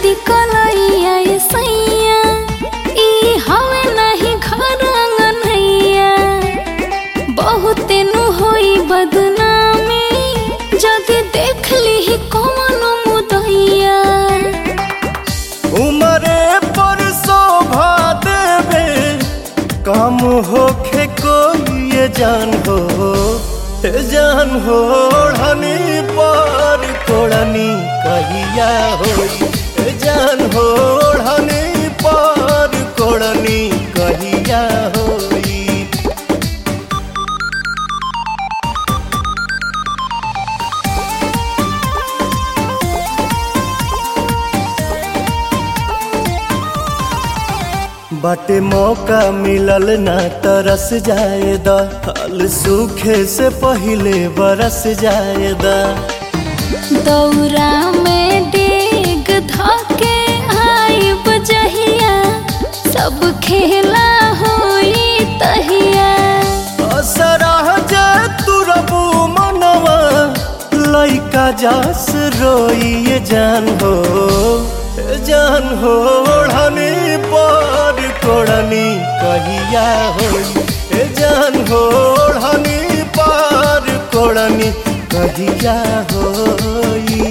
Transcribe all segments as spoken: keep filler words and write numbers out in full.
दी कलैया ये सैया ई हवे नहीं घर अंगनैया बहुत नु होई बदनामी जदि देख ली कौन मुदैया उमरे पर शोभा देवे काम होखे कोई ये जान हो जान हो ओढ़नी पर कोड़नी कहिया होई जान हो ओढ़नी पर कोड़नी कहिया होई। बाटे मौका मिलल ना तरस जाएदा हाल सूखे से पहले बरस जाएदा दौरा में डेग धके आई बजहिया सब खेला होई तहिया असराह जे तुरबू मनवा लइका जास रोई ये जान हो जान हो ओढ़नी पर कोड़नी कहिया होई जान हो ओढ़नी पर कोड़नी कहिया होई।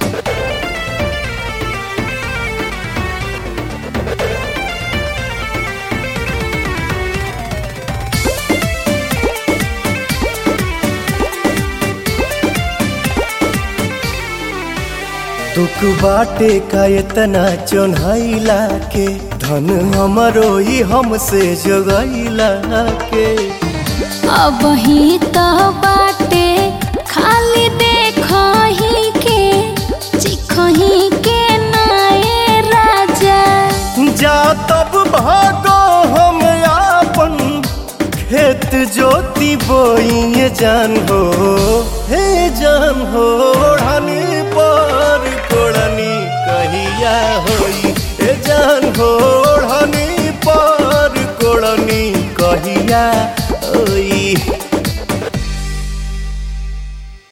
तुक बाटे का इतना चोन्हाइला के धन हमरो ही हमसे जगैला के अब ही तो बाटे खाली देखही के चिखही के नाये राजा जा तब भागो हम आपन खेत जोती बोई जान हो हे जान हो ओढ़नी पर कोड़नी कहिया होई हे जान हो ओढ़नी पर कोड़नी कहिया होई।